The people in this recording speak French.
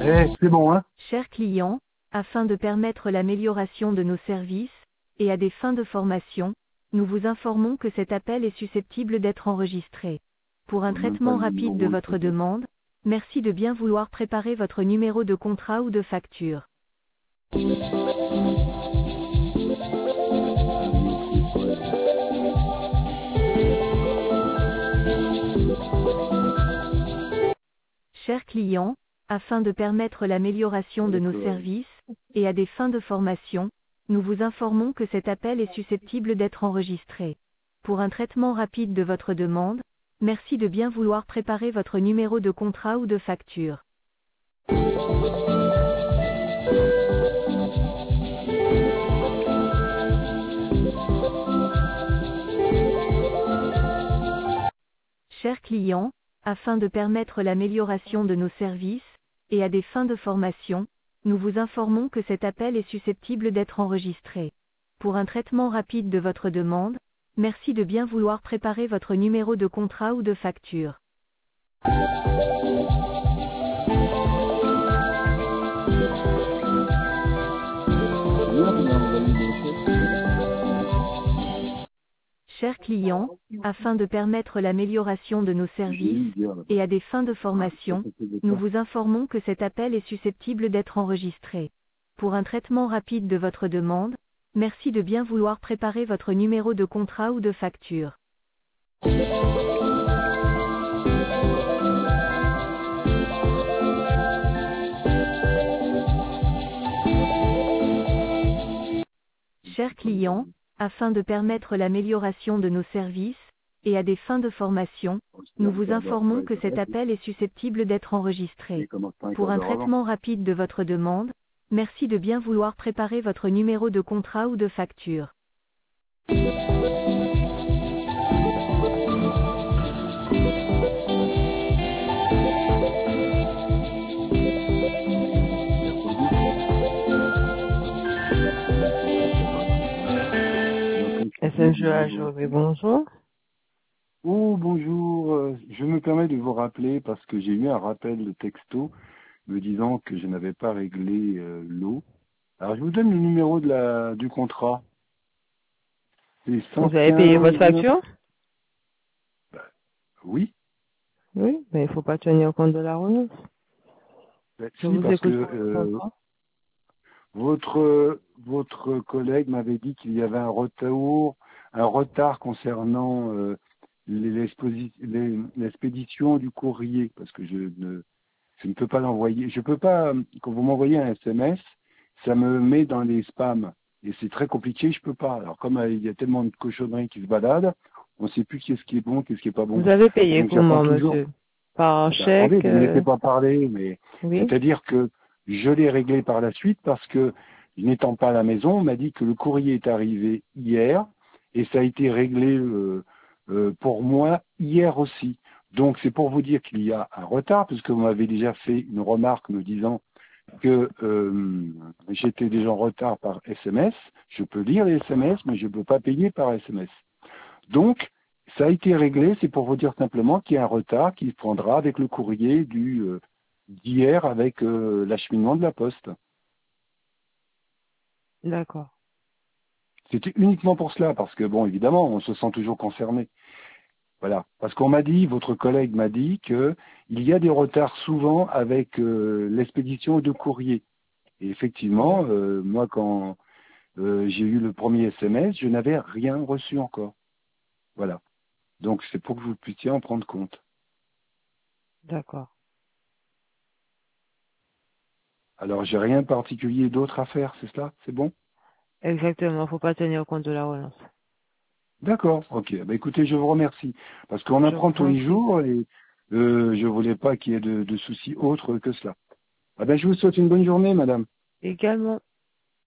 C'est bon, hein? Chers clients, afin de permettre l'amélioration de nos services, et à des fins de formation, nous vous informons que cet appel est susceptible d'être enregistré. Pour un Même pas traitement le rapide de numéro, il faut votre dire. demande, merci de bien vouloir préparer votre numéro de contrat ou de facture. Chers clients, afin de permettre l'amélioration de nos services, et à des fins de formation, nous vous informons que cet appel est susceptible d'être enregistré. Pour un traitement rapide de votre demande, merci de bien vouloir préparer votre numéro de contrat ou de facture. Chers clients, afin de permettre l'amélioration de nos services, et à des fins de formation, nous vous informons que cet appel est susceptible d'être enregistré. Pour un traitement rapide de votre demande, merci de bien vouloir préparer votre numéro de contrat ou de facture. Chers clients, afin de permettre l'amélioration de nos services, et à des fins de formation, nous vous informons que cet appel est susceptible d'être enregistré. Pour un traitement rapide de votre demande, merci de bien vouloir préparer votre numéro de contrat ou de facture. Chers clients, afin de permettre l'amélioration de nos services, et à des fins de formation, nous vous informons que cet appel est susceptible d'être enregistré. Pour un traitement rapide de votre demande, merci de bien vouloir préparer votre numéro de contrat ou de facture. SMGH, oui, bonjour. Oh, bonjour. Je me permets de vous rappeler parce que j'ai eu un rappel de texto me disant que je n'avais pas réglé l'eau. Alors, je vous donne le numéro du contrat. C'est Vous avez payé 115. votre facture? Oui. Oui, mais il ne faut pas tenir compte de la relance. Je Si, vous parce écoute. que votre collègue m'avait dit qu'il y avait un retard concernant l'expédition du courrier, parce que je ne peux pas l'envoyer. Je peux pas, quand vous m'envoyez un SMS, ça me met dans les spams. Et c'est très compliqué, je peux pas. Alors comme il y a tellement de cochonneries qui se baladent, on ne sait plus qu'est-ce qui est bon, qu'est-ce qui est pas bon. Vous avez payé Donc comment, j'attends toujours. monsieur? Par chèque? Attendez, vous ne me laissez pas parler, mais Oui. c'est-à-dire que je l'ai réglé par la suite parce que, n'étant pas à la maison, on m'a dit que le courrier est arrivé hier et ça a été réglé pour moi hier aussi. Donc c'est pour vous dire qu'il y a un retard, puisque vous m'avez déjà fait une remarque me disant que j'étais déjà en retard par SMS. Je peux lire les SMS, mais je ne peux pas payer par SMS. Donc, ça a été réglé, c'est pour vous dire simplement qu'il y a un retard qui se prendra avec le courrier d'hier avec l'acheminement de la poste. D'accord. C'était uniquement pour cela, parce que bon, évidemment, on se sent toujours concerné. Voilà. Parce qu'on m'a dit, votre collègue m'a dit qu'il y a des retards souvent avec l'expédition de courrier. Et effectivement, moi, quand j'ai eu le premier SMS, je n'avais rien reçu encore. Voilà. Donc, c'est pour que vous puissiez en prendre compte. D'accord. Alors, j'ai rien de particulier d'autre à faire, c'est cela? C'est bon? Exactement, il ne faut pas tenir compte de la relance. D'accord, ok. Bah, écoutez, je vous remercie. Parce qu'on Je apprend vous tous en les prie. jours et je voulais pas qu'il y ait de soucis autres que cela. Ah ben, je vous souhaite une bonne journée, madame. Également.